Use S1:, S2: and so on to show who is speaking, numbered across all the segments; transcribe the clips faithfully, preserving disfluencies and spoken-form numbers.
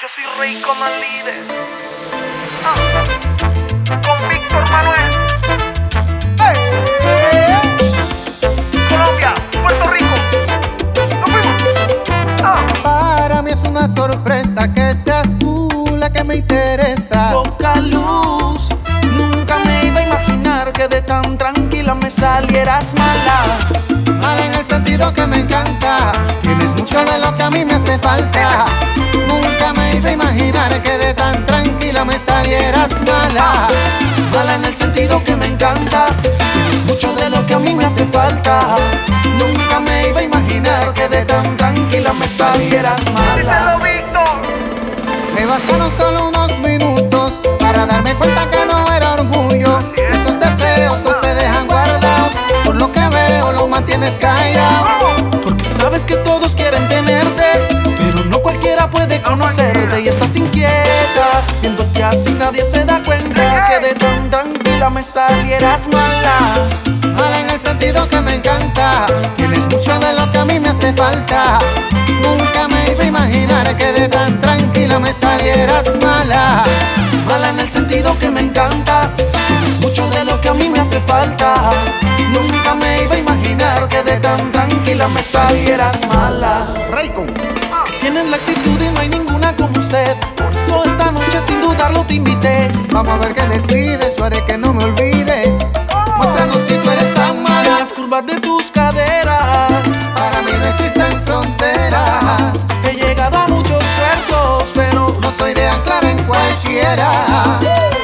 S1: Yo soy Rico Malide. Ah, con Víctor Manuel. Hey. Colombia, Puerto Rico. Nos fuimos. Ah.
S2: Para mí es una sorpresa que seas tú la que me interesa.
S3: Poca luz, nunca me iba a imaginar que de tan tranquila me salieras mala.
S2: Mala en el sentido que me encanta, tienes mucho de lo que a mí me hace falta. Nunca me iba a imaginar que de tan tranquila me salieras mala.
S3: Mala en el sentido que me encanta, tienes mucho de lo que a mí me hace falta. Nunca me iba a imaginar que de tan tranquila me salieras mala.
S1: Dímelo, Víctor.
S2: Me bastaron solo unos minutos para darme cuenta que no era orgullo. Esos deseos no se dejan guardados, por lo que veo lo mantienes callado.
S3: Porque sabes que todos quieren tenerte, pero no cualquiera puede conocerte. Y estás inquieta, viéndote así nadie se da cuenta que de tan tranquila me salieras mala.
S2: Mala en el sentido que me encanta, tienes mucho de lo que a mí me hace falta. Nunca me iba a imaginar que de tan tranquila me salieras mala.
S3: Mala en el sentido que me encanta, tienes mucho de lo que a mí me hace falta. Nunca me iba a imaginar que de tan tranquila me salieras mala.
S2: Raycon,
S3: Es que tienes la actitud y no hay ninguna como usted. Por eso esta noche sin dudarlo te invité.
S2: vamos a ver qué decides, yo haré que no me olvides. Muéstranos si tú eres tan
S3: En
S2: mala.
S3: las curvas de tus caderas
S2: Para mí no existen fronteras.
S3: he llegado a muchos puertos, pero
S2: No soy de anclar en cualquiera.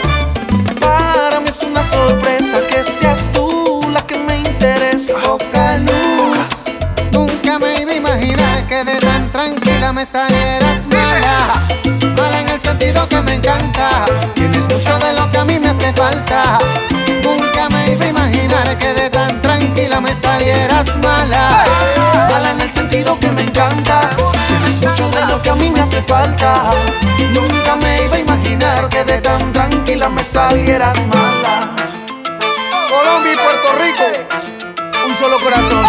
S3: para mí es una sorpresa que seas tú la que me interesa.
S2: Poca luz, nunca me iba a imaginar que de tan tranquila me salieras mala. Mala en el sentido que me encanta, tienes mucho de lo que a mí me hace falta. Nunca me iba a imaginar que de tan tranquila me salieras mala.
S3: Mala en el sentido que me encanta, tienes mucho de lo que a mí me hace falta. Nunca me iba a imaginar que de tan tranquila me salieras mala.
S2: Colombia y Puerto Rico, un solo corazón.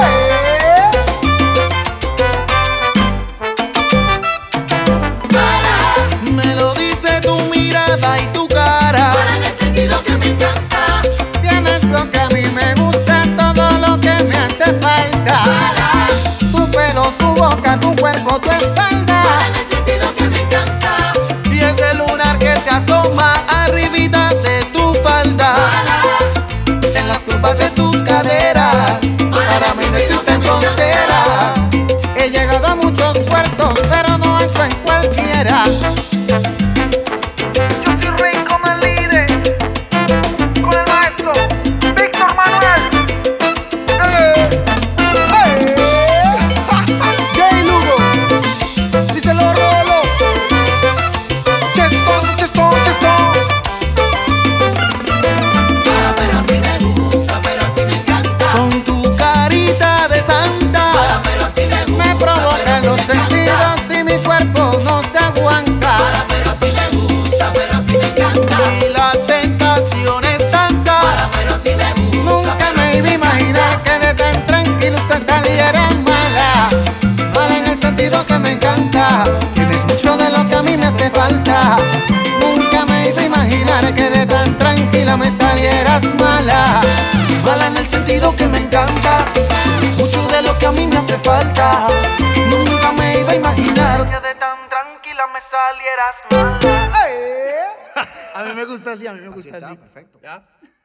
S3: Me lo dice tu mirada y tu cara.
S4: Mala en el sentido que me encanta.
S2: Tienes lo que a mí me gusta, todo lo que me hace falta.
S4: Mala,
S2: Tu pelo, tu boca, tu cuerpo, tu espalda.
S4: mala en el sentido que me encanta.
S3: Y ese lunar que se asoma arribita de tu falda.
S4: Mala,
S3: En las curvas de tus caderas, para mí no existen fronteras.
S2: He llegado a muchos puertos, pero no entro en cualquiera.
S1: Yo soy Rico Malide. Con el maestro Víctor Manuel.
S2: ¡Eh! ¡Eh! Jay Lugo, díselo Rolo. Chestón, chestón, chestón.
S4: mala, pero así me gusta, pero así me encanta.
S3: Con tu carita de santa,
S4: Mala, pero así me gusta.
S2: Me provocan
S4: pero
S2: los
S4: así me encanta.
S2: sentidos y mi cuerpo no se aguanta.
S4: Mala, pero así me gusta, pero así me encanta.
S3: y la tentación es tanta.
S4: Mala, pero así me gusta.
S2: Nunca
S4: pero
S2: me
S4: así
S2: iba a imaginar que de tan tranquilo usted saliera mala. Mala en el sentido que me encanta, tienes mucho de lo que a mí me hace falta. Nunca me iba a imaginar que de tan tranquila me salieras mala.
S3: Mala en el sentido que me encanta, es mucho de lo que a mí me hace falta. Nunca me iba a imaginar
S1: Que de tan tranquila me salieras mala.
S2: A mí me gusta así, a mí me gusta así.
S3: perfecto.
S2: ¿Ya?